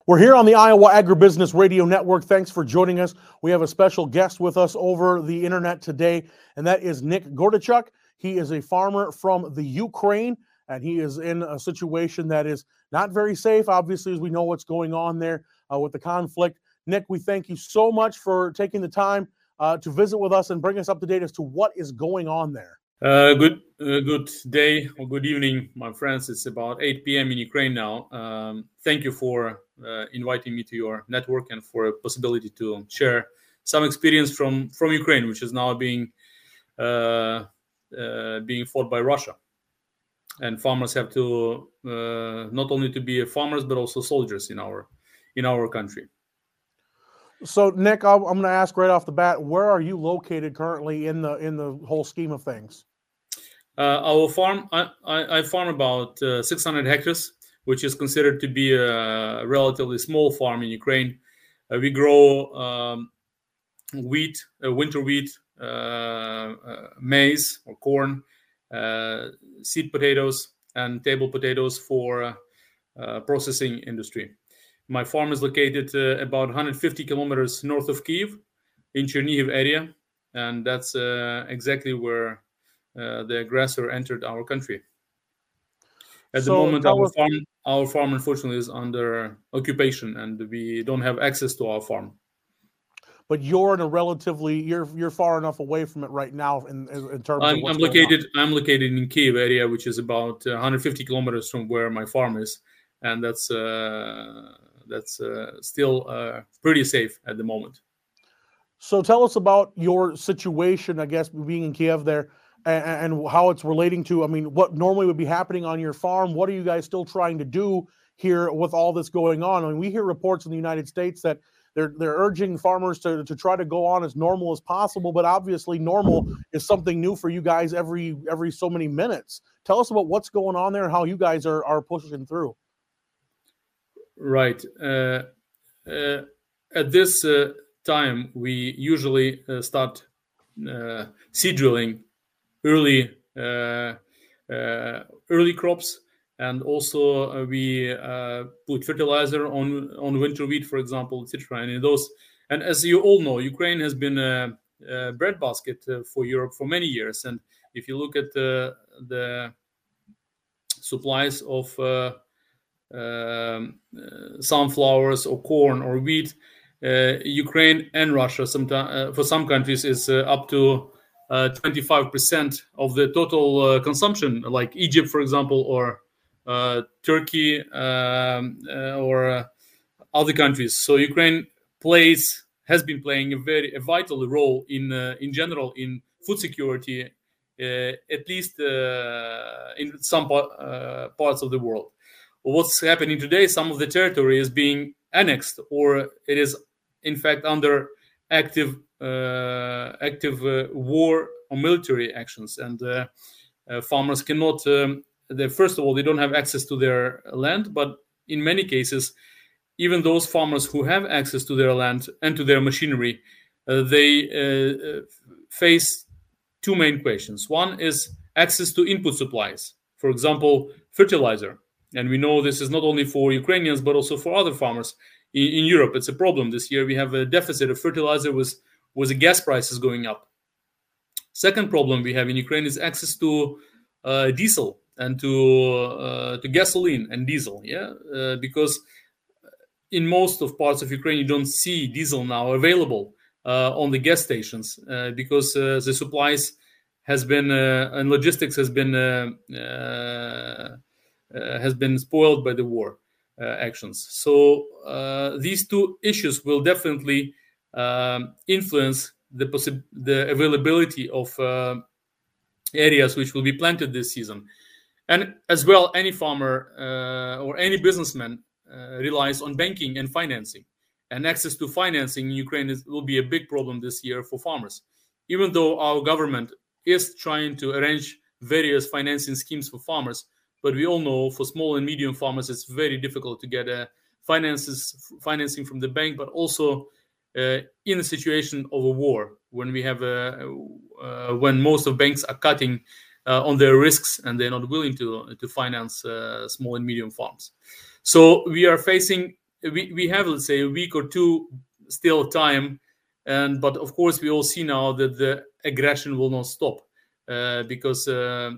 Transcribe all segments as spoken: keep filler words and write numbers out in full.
We're here on the Iowa Agribusiness Radio Network. Thanks for joining us. We have a special guest with us over the internet today, and that is Nick Gordichuk. He is a farmer from the Ukraine, and he is in a situation that is not very safe, obviously, as we know what's going on there uh, with the conflict. Nick, we thank you so much for taking the time uh, to visit with us and bring us up to date as to what is going on there. Uh, good uh, good day or good evening, my friends. It's about eight p.m. in Ukraine now. Um, thank you for uh, inviting me to your network and for a possibility to share some experience from, from Ukraine, which is now being uh, uh, being fought by Russia. And farmers have to uh, not only to be farmers, but also soldiers in our in our country. So, Nick, I'm going to ask right off the bat, where are you located currently in the in the whole scheme of things? Uh, our farm, I, I, I farm about uh, six hundred hectares, which is considered to be a relatively small farm in Ukraine. Uh, we grow um, wheat, uh, winter wheat, uh, uh, maize or corn, uh, seed potatoes, and table potatoes for uh, uh, processing industry. My farm is located uh, about one hundred fifty kilometers north of Kyiv in Chernihiv area, and that's uh, exactly where uh, the aggressor entered our country. At So the moment, tell our us- farm, our farm, unfortunately, is under occupation, and we don't have access to our farm. But you're in a relatively you're you're far enough away from it right now in in terms I'm, of what's I'm going located. on. I'm located in Kyiv area, which is about uh, one hundred fifty kilometers from where my farm is, and that's uh, that's uh, still uh, pretty safe at the moment. So tell us about your situation, I guess, being in Kiev there, and, and how it's relating to, I mean, what normally would be happening on your farm. What are you guys still trying to do here with all this going on? I mean, we hear reports in the United States that they're they're urging farmers to, to try to go on as normal as possible, but obviously normal is something new for you guys every every so many minutes. Tell us about what's going on there and how you guys are are pushing through. Right. Uh, uh, at this uh, time, we usually uh, start uh, seed drilling early uh, uh, early crops, and also uh, we uh, put fertilizer on on winter wheat, for example, et cetera. And in those, and as you all know, Ukraine has been a, a breadbasket uh, for Europe for many years. And if you look at uh, the supplies of uh, Um, uh, sunflowers or corn or wheat, uh, Ukraine and Russia sometimes uh, for some countries is uh, up to uh, twenty-five percent of the total uh, consumption, like Egypt, for example, or uh, Turkey um, uh, or uh, other countries. So Ukraine plays has been playing a very a vital role in uh, in general in food security, uh, at least uh, in some pa- uh, parts of the world. What's happening today, some of the territory is being annexed, or it is in fact under active uh, active uh, war or military actions, and uh, uh, farmers cannot um, they, first of all, they don't have access to their land, but in many cases, even those farmers who have access to their land and to their machinery, uh, they uh, face two main questions. One is access to input supplies, for example, fertilizer. And we know this is not only for Ukrainians, but also for other farmers in, in Europe. It's a problem this year. We have a deficit of fertilizer with, with the gas prices going up. Second problem we have in Ukraine is access to uh, diesel and to uh, to gasoline and diesel. Yeah, uh, because in most of parts of Ukraine, you don't see diesel now available uh, on the gas stations uh, because uh, the supplies has been uh, and logistics has been uh, uh, Uh, has been spoiled by the war uh, actions. So uh, these two issues will definitely um, influence the possi- the availability of uh, areas which will be planted this season. And as well, any farmer uh, or any businessman uh, relies on banking and financing. And access to financing in Ukraine is, will be a big problem this year for farmers. Even though our government is trying to arrange various financing schemes for farmers, but we all know for small and medium farmers, it's very difficult to get uh, finances, financing from the bank, but also uh, in a situation of a war, when we have a, uh, when most of banks are cutting uh, on their risks and they're not willing to to finance uh, small and medium farms. So we are facing we, we have, let's say, a week or two still time. And but of course, we all see now that the aggression will not stop uh, because uh,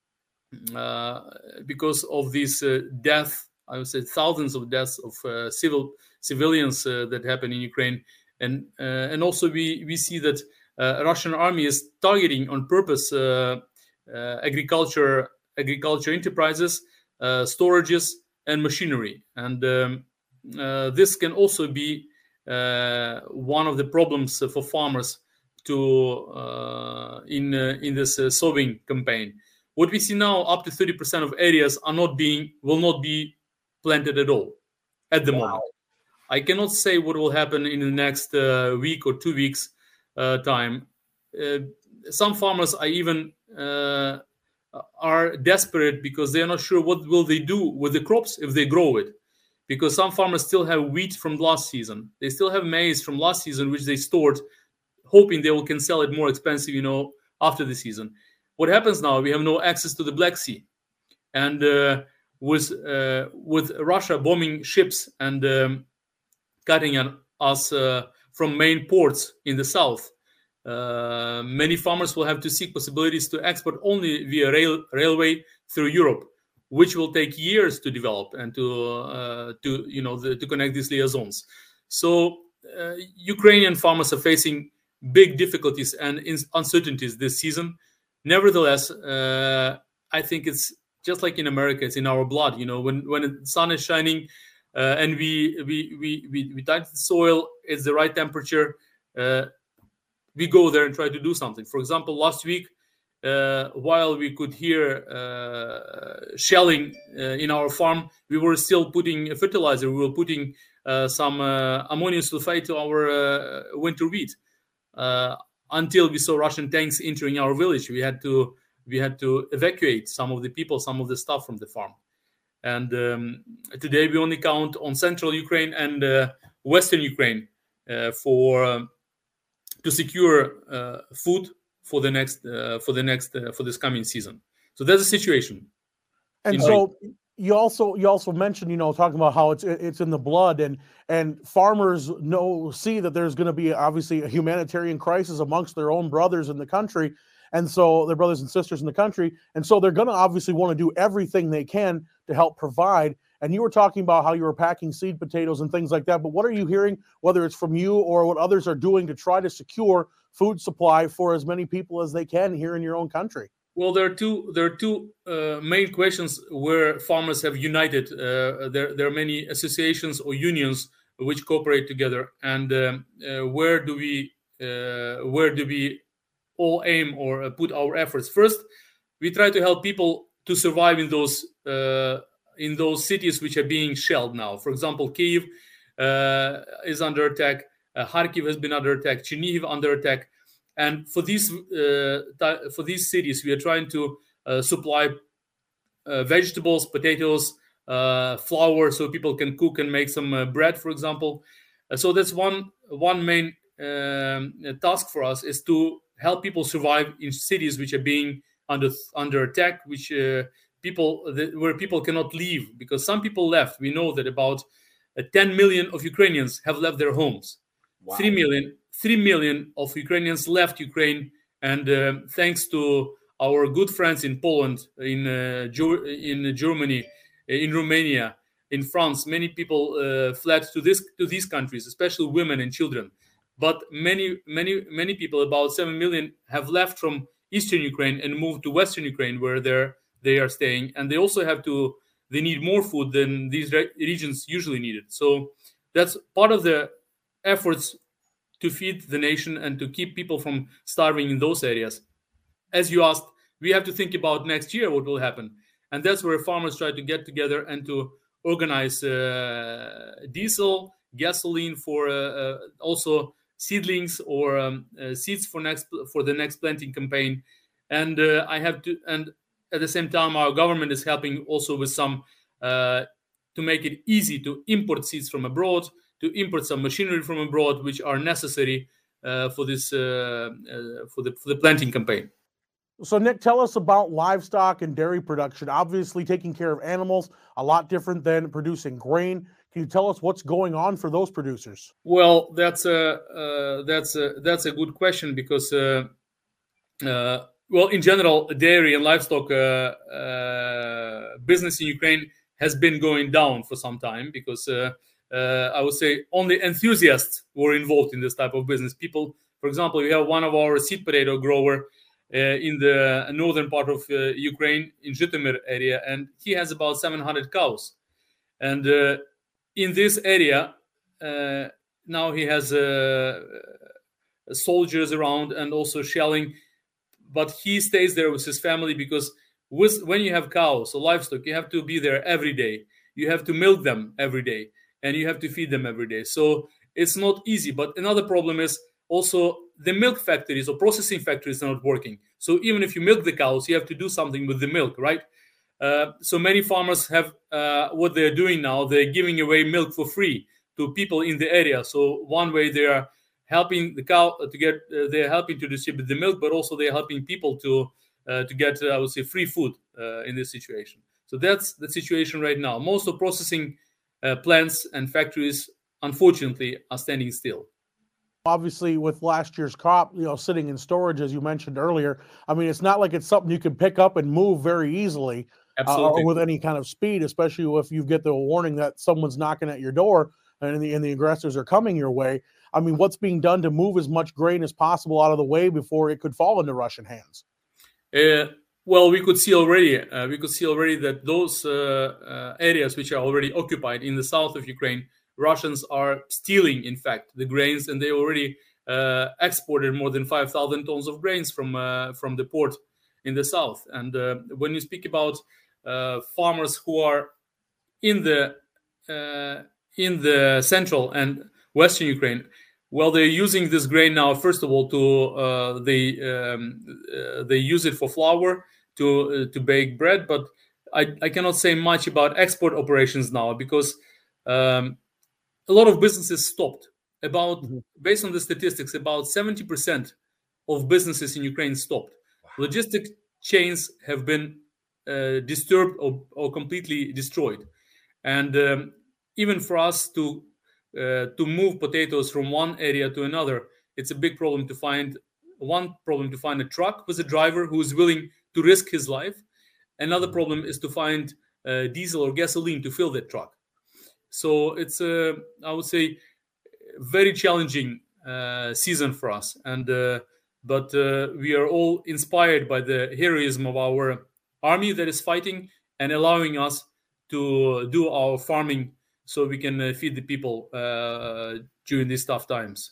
uh, because of this uh, death. I would say thousands of deaths of uh, civil civilians uh, that happen in Ukraine, and uh, and also we we see that uh, Russian army is targeting on purpose uh, uh, agriculture agriculture enterprises, uh, storages, and machinery, and um, uh, this can also be uh, one of the problems for farmers to uh, in uh, in this uh, sowing campaign. What we see now, up to thirty percent of areas are not being will not be planted at all at the wow. moment. I cannot say what will happen in the next uh, week or two weeks uh, time. Uh, some farmers are even uh, are desperate because they are not sure what will they do with the crops if they grow it. Because some farmers still have wheat from last season. They still have maize from last season, which they stored, hoping they will can sell it more expensive, you know, after the season. What happens now? We have no access to the Black Sea, and uh, with uh, with Russia bombing ships and um, cutting us uh, from main ports in the south, uh, many farmers will have to seek possibilities to export only via rail railway through Europe, which will take years to develop and to uh, to you know the, to connect these liaisons. So uh, Ukrainian farmers are facing big difficulties and uncertainties this season. Nevertheless, uh, I think it's just like in America, it's in our blood. You know, when when the sun is shining uh, and we we we we, we touch the soil, it's the right temperature. Uh, we go there and try to do something. For example, last week, uh, while we could hear uh, shelling uh, in our farm, we were still putting fertilizer. We were putting uh, some uh, ammonium sulfate to our uh, winter wheat. Uh, until we saw Russian tanks entering our village, we had to we had to evacuate some of the people, some of the stuff from the farm. And um, today we only count on central Ukraine and uh, western Ukraine uh, for uh, to secure uh, food for the next uh, for the next uh, for this coming season. So that's the situation. And so you also you also mentioned, you know, talking about how it's it's in the blood, and and farmers know see that there's going to be obviously a humanitarian crisis amongst their own brothers in the country, and so their brothers and sisters in the country, and so they're going to obviously want to do everything they can to help provide. And you were talking about how you were packing seed potatoes and things like that, but what are you hearing, whether it's from you or what others are doing to try to secure food supply for as many people as they can here in your own country? Well, there are two. There are two uh, main questions where farmers have united. Uh, there, there are many associations or unions which cooperate together. And um, uh, where do we, uh, where do we all aim or uh, put our efforts? First, we try to help people to survive in those uh, in those cities which are being shelled now. For example, Kyiv uh, is under attack. Uh, Kharkiv has been under attack. Chernihiv under attack. And for these uh, th- for these cities, we are trying to uh, supply uh, vegetables, potatoes, uh, flour, so people can cook and make some uh, bread, for example. Uh, so that's one one main um, task for us, is to help people survive in cities which are being under under attack, which uh, people where people cannot leave, because some people left. We know that about uh, ten million of Ukrainians have left their homes. Wow. Three million. Three million of Ukrainians left Ukraine, and uh, thanks to our good friends in Poland, in uh, Ger- in Germany, in Romania, in France, many people uh, fled to this to these countries, especially women and children. But many, many, many people, about seven million, have left from eastern Ukraine and moved to western Ukraine, where they're they are staying, and they also have to. They need more food than these re- regions usually needed. So that's part of the efforts to feed the nation and to keep people from starving in those areas. As you asked, we have to think about next year what will happen. And that's where farmers try to get together and to organize uh, diesel, gasoline for uh, uh, also seedlings or um, uh, seeds for next for the next planting campaign. And uh, I have to, and at the same time, our government is helping also with some uh, to make it easy to import seeds from abroad, to import some machinery from abroad, which are necessary uh, for this uh, uh, for the for the planting campaign. So, Nick, tell us about livestock and dairy production. Obviously, taking care of animals, a lot different than producing grain. Can you tell us what's going on for those producers? Well, that's a uh, that's a that's a good question because uh, uh, well, in general, dairy and livestock uh, uh, business in Ukraine has been going down for some time because uh, uh, I would say only enthusiasts were involved in this type of business. People, for example, we have one of our seed potato grower uh, in the northern part of uh, Ukraine, in Zhytomyr area, and he has about seven hundred cows. And uh, in this area, uh, now he has uh, soldiers around and also shelling. But he stays there with his family because with, when you have cows or livestock, you have to be there every day. You have to milk them every day, and you have to feed them every day. So it's not easy. But another problem is also the milk factories or processing factories are not working. So even if you milk the cows, you have to do something with the milk, right? Uh, so many farmers have uh, what they're doing now. They're giving away milk for free to people in the area. So one way they are helping the cow to get, uh, they're helping to distribute the milk, but also they're helping people to uh, to get, uh, I would say, free food uh, in this situation. So that's the situation right now. Most of processing uh, plants and factories, unfortunately, are standing still. Obviously, with last year's crop, you know, sitting in storage, as you mentioned earlier, I mean, it's not like it's something you can pick up and move very easily uh, or with any kind of speed, especially if you get the warning that someone's knocking at your door and the, and the aggressors are coming your way. I mean, what's being done to move as much grain as possible out of the way before it could fall into Russian hands? Uh, well, we could see already, uh, we could see already that those uh, uh, areas which are already occupied in the south of Ukraine, Russians are stealing, in fact, the grains, and they already uh, exported more than five thousand tons of grains from uh, from the port in the south. And uh, when you speak about uh, farmers who are in the uh, in the central and western Ukraine, well, they're using this grain now. First of all, to uh, they um, uh, they use it for flour to uh, to bake bread. But I, I cannot say much about export operations now because um, a lot of businesses stopped. About mm-hmm. Based on the statistics, about seventy percent of businesses in Ukraine stopped. Wow. Logistic chains have been uh, disturbed or, or completely destroyed, and um, even for us to Uh, to move potatoes from one area to another, it's a big problem to find one problem to find a truck with a driver who is willing to risk his life. Another problem is to find uh, diesel or gasoline to fill that truck. So it's a, I would say, very challenging uh, season for us. And uh, but uh, we are all inspired by the heroism of our army that is fighting and allowing us to do our farming so we can uh, feed the people uh, during these tough times.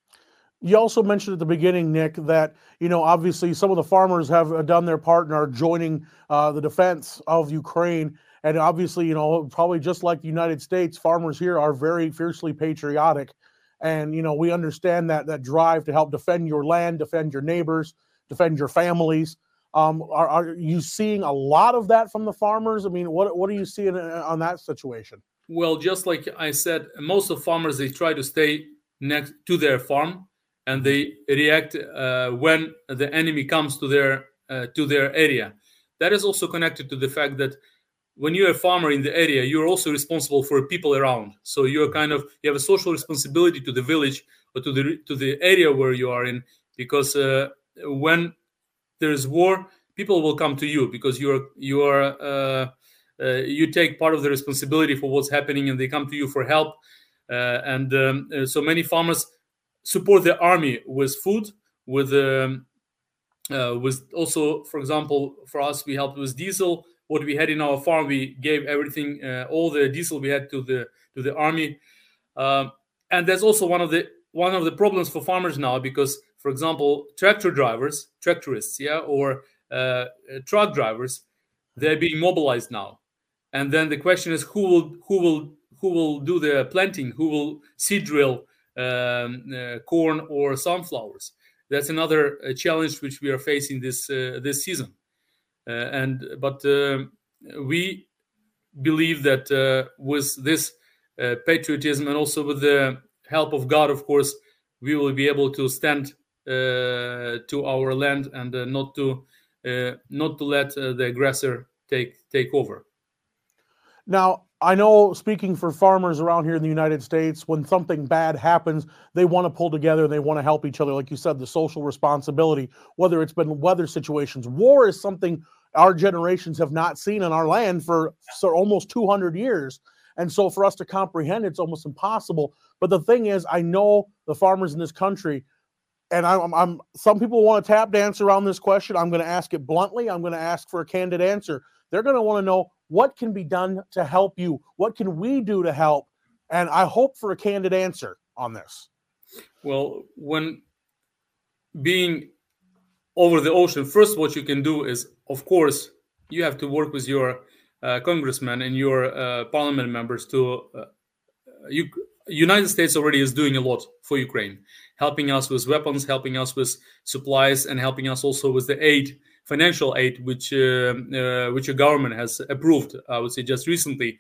You also mentioned at the beginning, Nick, that, you know, obviously some of the farmers have done their part and are joining uh, the defense of Ukraine. And obviously, you know, probably just like the United States, farmers here are very fiercely patriotic. And, you know, we understand that that drive to help defend your land, defend your neighbors, defend your families. Um, are, are you seeing a lot of that from the farmers? I mean, what, what are you seeing on that situation? Well, just like I said, most of farmers, they try to stay next to their farm, and they react uh, when the enemy comes to their uh, to their area. That is also connected to the fact that when you're a farmer in the area, you're also responsible for people around. So you're kind of you have a social responsibility to the village or to the to the area where you are in, because uh, when there's war, people will come to you because you're you are. Uh, Uh, you take part of the responsibility for what's happening, and they come to you for help. Uh, and um, uh, so many farmers support the army with food, with um, uh, with also, for example, for us, we helped with diesel. What we had in our farm, we gave everything, uh, all the diesel we had to the to the army. Um, and that's also one of the one of the problems for farmers now, because, for example, tractor drivers, tractorists, yeah, or uh, truck drivers, they're being mobilized now. And then the question is, who will who will who will do the planting? Who will seed drill um, uh, corn or sunflowers? That's another uh, challenge which we are facing this uh, this season. Uh, and but uh, we believe that uh, with this uh, patriotism and also with the help of God, of course, we will be able to stand uh, to our land and uh, not to uh, not to let uh, the aggressor take take over. Now, I know, speaking for farmers around here in the United States, when something bad happens, they want to pull together, they want to help each other. Like you said, the social responsibility, whether it's been weather situations. War is something our generations have not seen in our land for so almost two hundred years. And so for us to comprehend, it's almost impossible. But the thing is, I know the farmers in this country, and I'm, I'm some people want to tap dance around this question. I'm going to ask it bluntly. I'm going to ask for a candid answer. They're going to want to know, what can be done to help you? What can we do to help? And I hope for a candid answer on this. Well, when being over the ocean, first what you can do is, of course, you have to work with your uh, congressmen and your uh, parliament members to uh, you, United States already is doing a lot for Ukraine, helping us with weapons, helping us with supplies, and helping us also with the aid, financial aid, which uh, uh, which your government has approved, I would say, just recently.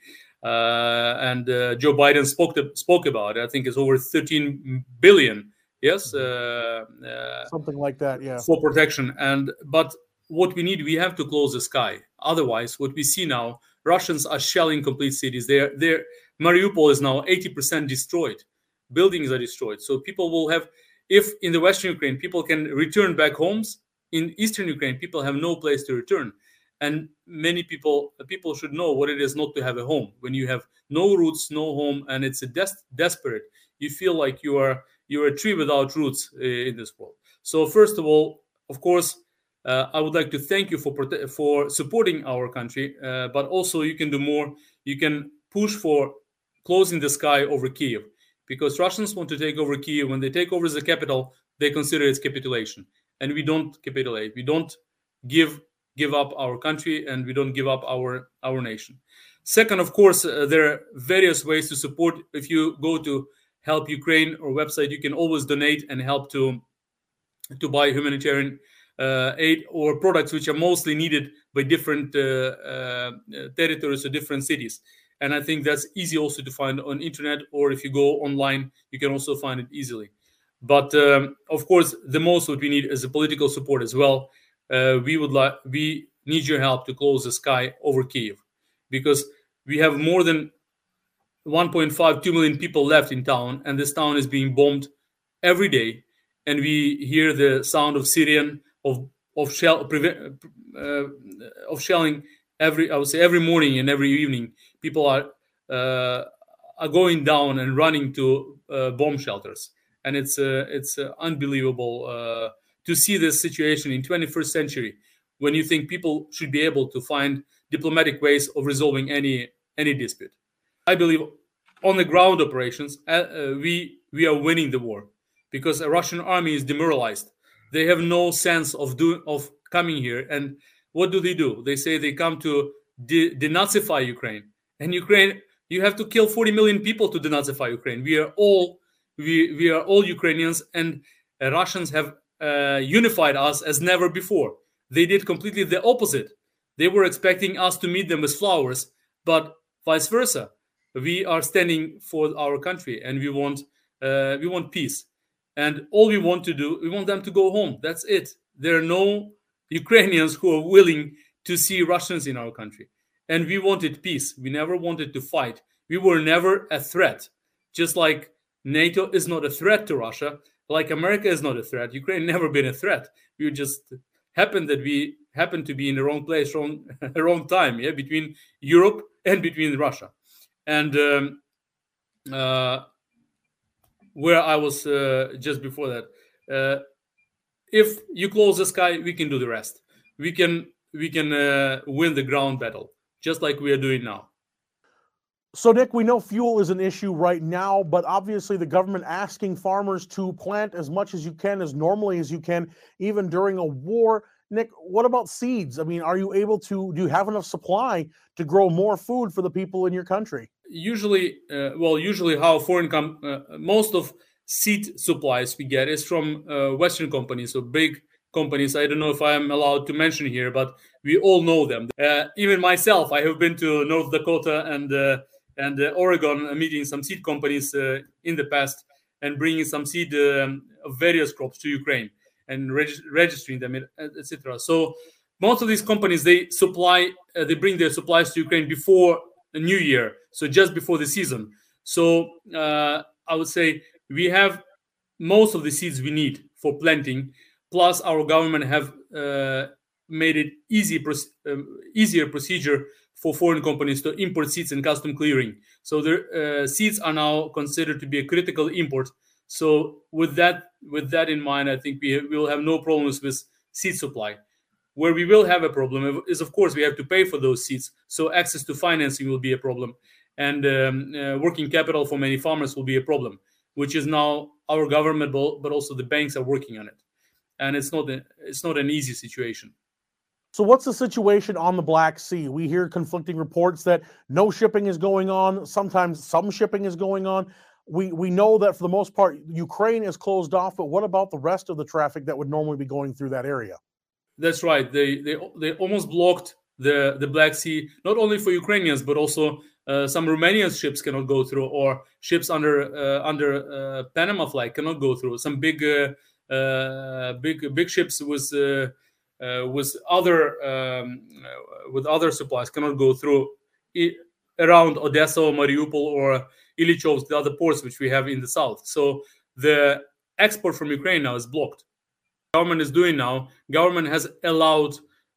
Uh, and uh, Joe Biden spoke to, spoke about it. I think it's over thirteen billion. Yes, uh, uh, something like that. Yeah, for protection. And but what we need, we have to close the sky. Otherwise, what we see now, Russians are shelling complete cities. They're they're Mariupol is now eighty percent destroyed. Buildings are destroyed. So people will have, if in the Western Ukraine, people can return back homes, in Eastern Ukraine, people have no place to return. And many people, people should know what it is not to have a home. When you have no roots, no home, and it's a des- desperate, you feel like you are, you're a tree without roots uh, in this world. So first of all, of course, uh, I would like to thank you for, prote- for supporting our country, uh, but also you can do more. You can push for closing the sky over Kyiv, because Russians want to take over Kyiv. When they take over the capital, they consider it capitulation. And we don't capitulate. We don't give give up our country, and we don't give up our, our nation. Second, of course, uh, there are various ways to support. If you go to Help Ukraine or website, you can always donate and help to, to buy humanitarian uh, aid or products which are mostly needed by different uh, uh, territories or different cities. And I think that's easy also to find on internet, or if you go online, you can also find it easily. But um, of course, the most what we need is a political support as well. Uh, we would like, we need your help to close the sky over Kyiv, because we have more than one point five, two million people left in town, and this town is being bombed every day. And we hear the sound of Syrian, of of shell, uh, of shelling every, I would say, every morning and every evening. People are uh, are going down and running to uh, bomb shelters, and it's uh, it's uh, unbelievable uh, to see this situation in twenty-first century, when you think people should be able to find diplomatic ways of resolving any any dispute. I believe on the ground operations, uh, uh, we we are winning the war, because a Russian army is demoralized. They have no sense of doing of coming here, and what do they do? They say they come to de- denazify Ukraine, and Ukraine, you have to kill forty million people to denazify Ukraine. We are all we we are all Ukrainians, and uh, Russians have uh, unified us as never before. They did completely the opposite. They were expecting us to meet them with flowers, but vice versa. We are standing for our country, and we want uh, we want peace. And all we want to do, we want them to go home. That's it. There are no Ukrainians who are willing to see Russians in our country. And we wanted peace. We never wanted to fight. We were never a threat. Just like NATO is not a threat to Russia, like America is not a threat. Ukraine never been a threat. We just happened that we happened to be in the wrong place, wrong, wrong time, yeah, between Europe and between Russia. And um, uh, where I was uh, just before that, uh, if you close the sky, we can do the rest. We can we can uh, win the ground battle, just like we are doing now. So, Nick, we know fuel is an issue right now, but obviously the government asking farmers to plant as much as you can, as normally as you can, even during a war. Nick, what about seeds? I mean, are you able to, do you have enough supply to grow more food for the people in your country? Usually, uh, well, usually how foreign, com- uh, most of seed supplies we get is from uh, Western companies, so big companies. I don't know if I'm allowed to mention here, but we all know them. Uh, even myself, I have been to North Dakota and uh, and uh, Oregon, uh, meeting some seed companies uh, in the past, and bringing some seed um, of various crops to Ukraine and reg- registering them, et cetera. So most of these companies, they supply, uh, they bring their supplies to Ukraine before the New Year, so just before the season. So uh, I would say we have most of the seeds we need for planting. Plus, our government have uh, made it easy, um, easier procedure for foreign companies to import seeds and custom clearing. So the uh, seeds are now considered to be a critical import. So with that, with that in mind, I think we will have no problems with seed supply. Where we will have a problem is, of course, we have to pay for those seeds. So access to financing will be a problem, and um, uh, working capital for many farmers will be a problem, which is now our government, but also the banks are working on it. And it's not a, it's not an easy situation. So what's the situation on the Black Sea? We hear conflicting reports that no shipping is going on. Sometimes some shipping is going on. We we know that for the most part, Ukraine is closed off, but what about the rest of the traffic that would normally be going through that area? That's right. They they they almost blocked the, the Black Sea, not only for Ukrainians, but also uh, some Romanian ships cannot go through, or ships under uh, under uh, Panama flag cannot go through. Some big uh, uh, big big ships with uh, uh, with other um, with other supplies cannot go through I- around Odessa or Mariupol or Ilyichovsk, the other ports which we have in the south. So the export from Ukraine now is blocked. Government is doing now. Government has allowed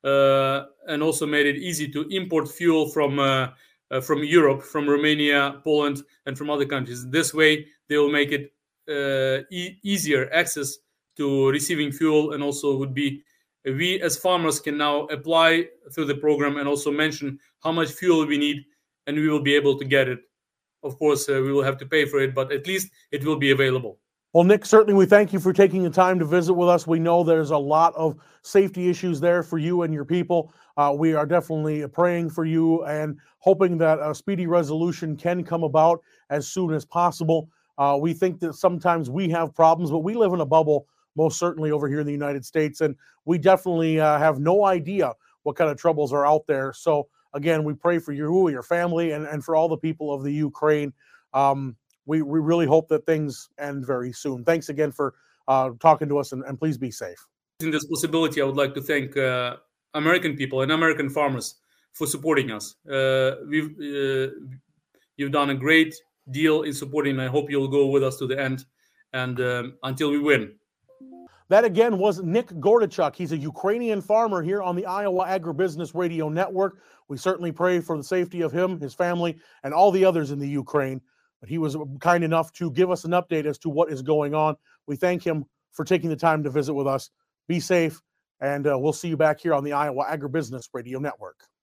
uh, and also made it easy to import fuel from uh, uh, from Europe, from Romania, Poland, and from other countries. This way, they will make it uh, e- easier access to receiving fuel, and also would be we as farmers can now apply through the program and also mention how much fuel we need, and we will be able to get it. Of course, uh, we will have to pay for it, but at least it will be available. Well, Nick, certainly we thank you for taking the time to visit with us. We know there's a lot of safety issues there for you and your people. Uh, we are definitely praying for you and hoping that a speedy resolution can come about as soon as possible. Uh, we think that sometimes we have problems, but we live in a bubble, most certainly over here in the United States, and we definitely uh, have no idea what kind of troubles are out there. So, again, we pray for you, your family, and, and for all the people of the Ukraine. Um, We, we really hope that things end very soon. Thanks again for uh, talking to us, and, and please be safe. In this possibility, I would like to thank uh, American people and American farmers for supporting us. Uh, we've uh, you've done a great deal in supporting. I hope you'll go with us to the end, and um, until we win. That again was Nick Gordichuk. He's a Ukrainian farmer here on the Iowa Agribusiness Radio Network. We certainly pray for the safety of him, his family, and all the others in the Ukraine. But he was kind enough to give us an update as to what is going on. We thank him for taking the time to visit with us. Be safe, and uh, we'll see you back here on the Iowa Agribusiness Radio Network.